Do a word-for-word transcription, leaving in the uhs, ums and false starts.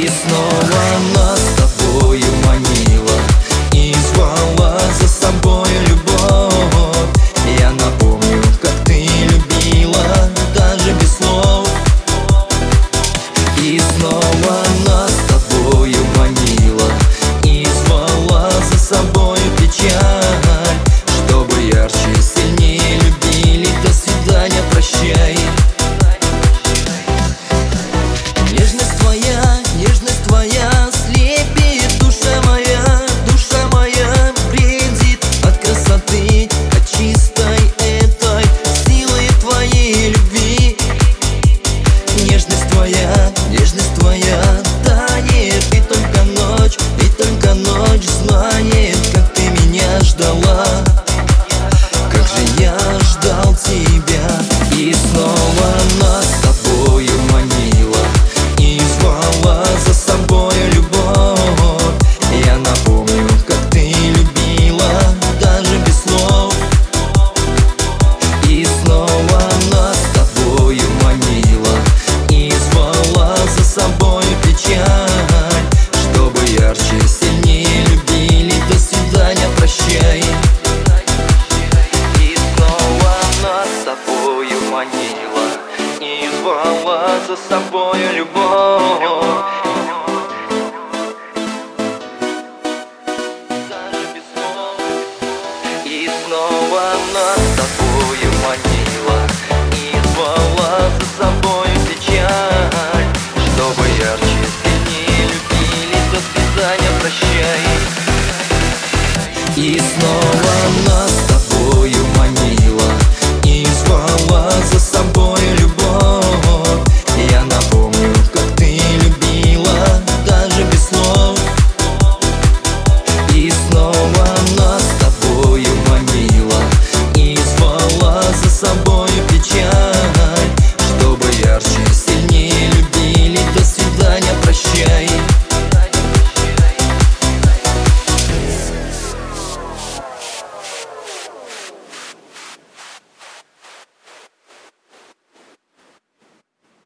И снова нас с тобою манила и звала за собой любовь. Я напомню, как ты любила, даже без слов. И снова нас с тобою манила и звала за собой печаль, чтобы ярче, сильнее любили. До свидания, прощай. Нежность твоя, нежность твоя слепит, душа моя, душа моя бредит от красоты, от чистой этой силы твоей любви. Нежность твоя, нежность твоя тает, и только ночь, и только ночь знает, как ты меня ждала, как же я ждал тебя. И снова нас с тобою манила и звала за собой любовь. Я напомню, как ты любила, даже без слов. И снова нас с тобою манила и звала за собой печаль, чтобы ярче, сильнее любили. До свидания, прощай. И снова нас с тобою манила и звала за собой любовь. Даже без слов. И снова нас с тобою манила и звала за собой печаль, чтобы ярче, сильнее любили. До свидания, прощай. И снова нас с тобою манила